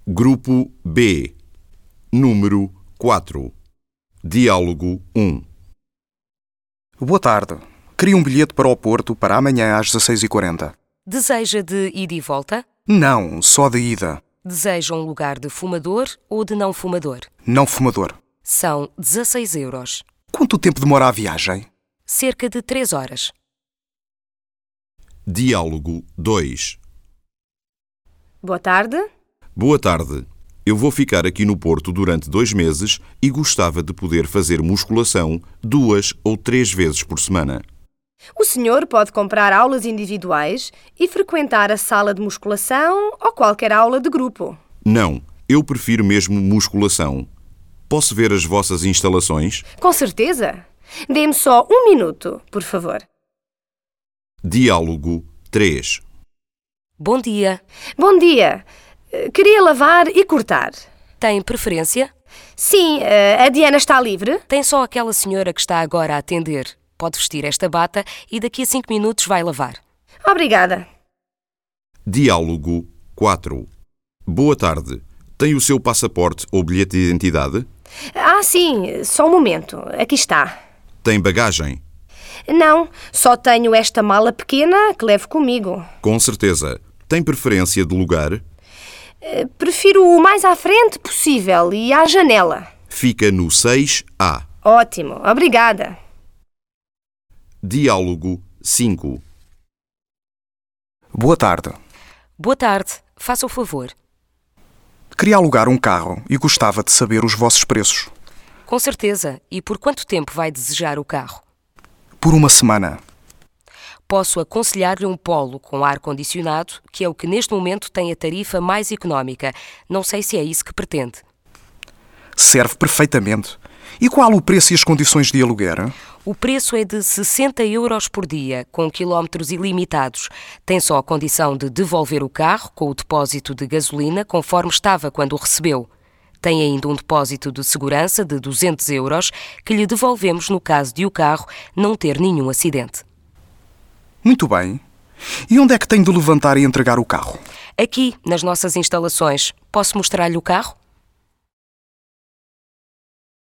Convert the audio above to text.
Grupo B. Número 4. Diálogo 1. Boa tarde. Queria um bilhete para o Porto para amanhã às 16h40. Deseja de ida e volta? Não, só de ida. Deseja um lugar de fumador ou de não fumador? Não fumador. São 16 euros. Quanto tempo demora a viagem? Cerca de 3 horas. Diálogo 2. Boa tarde. Boa tarde. Eu vou ficar aqui no Porto durante 2 meses e gostava de poder fazer musculação 2 ou 3 vezes por semana. O senhor pode comprar aulas individuais e frequentar a sala de musculação ou qualquer aula de grupo. Não, eu prefiro mesmo musculação. Posso ver as vossas instalações? Com certeza. Dê-me só 1 minuto, por favor. Diálogo 3. Bom dia. Bom dia. Queria lavar e cortar. Tem preferência? Sim, a Diana está livre? Tem só aquela senhora que está agora a atender. Pode vestir esta bata e daqui a 5 minutos vai lavar. Obrigada. Diálogo 4. Boa tarde. Tem o seu passaporte ou bilhete de identidade? Ah, sim, só um momento. Aqui está. Tem bagagem? Não, só tenho esta mala pequena que levo comigo. Com certeza. Tem preferência de lugar? Prefiro o mais à frente possível e à janela. Fica no 6A. Ótimo, obrigada. Diálogo 5. Boa tarde. Boa tarde. Faça o favor. Queria alugar um carro e gostava de saber os vossos preços. Com certeza. E por quanto tempo vai desejar o carro? Por uma semana. Posso aconselhar-lhe um Polo com ar-condicionado, que é o que neste momento tem a tarifa mais económica. Não sei se é isso que pretende. Serve perfeitamente. E qual o preço e as condições de aluguer? O preço é de 60 euros por dia, com quilómetros ilimitados. Tem só a condição de devolver o carro com o depósito de gasolina conforme estava quando o recebeu. Tem ainda um depósito de segurança de 200 euros que lhe devolvemos no caso de o carro não ter nenhum acidente. Muito bem. E onde é que tenho de levantar e entregar o carro? Aqui, nas nossas instalações. Posso mostrar-lhe o carro?